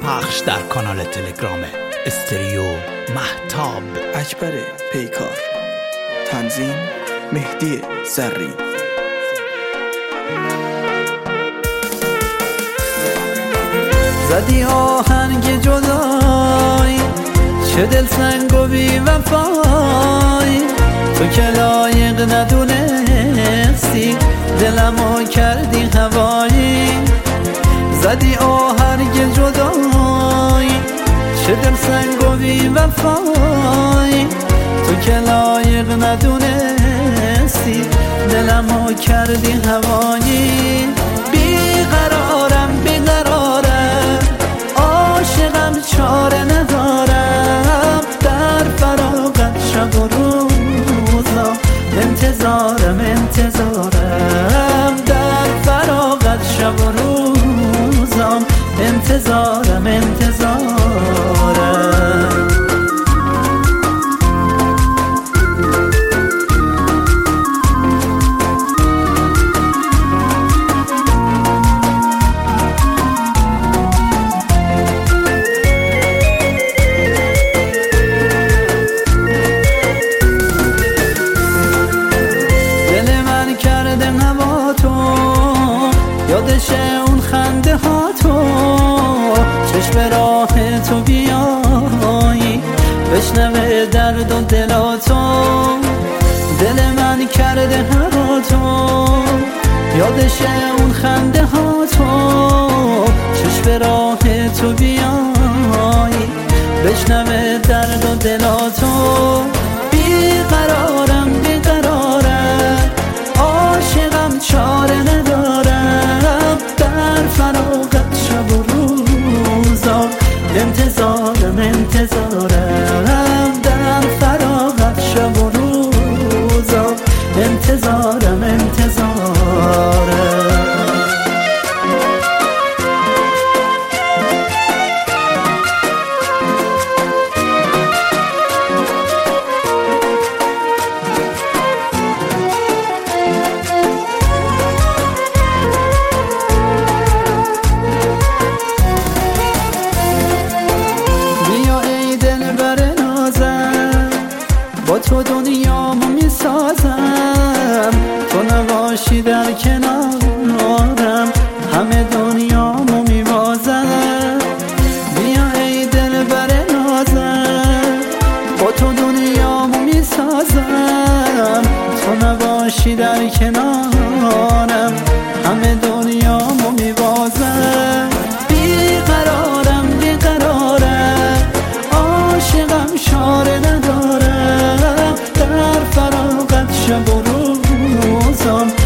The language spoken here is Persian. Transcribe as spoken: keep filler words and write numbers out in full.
پخش در کانال تلگرام استریو مهتاب. اکبر پیکار، تنظیم مهدی زری. زدی آهنگ جدایی، چه دل سنگ و بی وفایی، تو که لایق ندونستی دلمو کردی هوایی. زدی آهنگ جدایی، چه دل سنگ و بی وفایی، تو که لایق ندونستی دلمو کردی هوایی. بیقرارم بیقرارم، عاشقم چاره ندارم، در فراغت شب و روزا انتظارم انتظارم، در فراغت شب و روزا انتظارم انتظارم. یادشه اون خنده ها تو، چشم راه تو بیایی بشنوه درد و دلاتو، دل من کرده هوا تو. یادشه اون خنده ها تو، چشم راه تو بیایی بشنوه درد و دلاتو. بیقرارم بیقرارم، عاشقم چاره ندارم، در فراغت شب و روزا انتظارم انتظارم، در فراغت شب و روزا انتظارم انتظارم. با تو دنیامو میسازم، تو نباشی در کنارم همه دنیامو میبازم. بیا ای دل بر نازم، با تو دنیامو میسازم، تو نباشی در کنارم همه دنیامو میبازم. بیقرارم بیقرارم، عاشقم شاره ندارم، در فراغت شب و روزم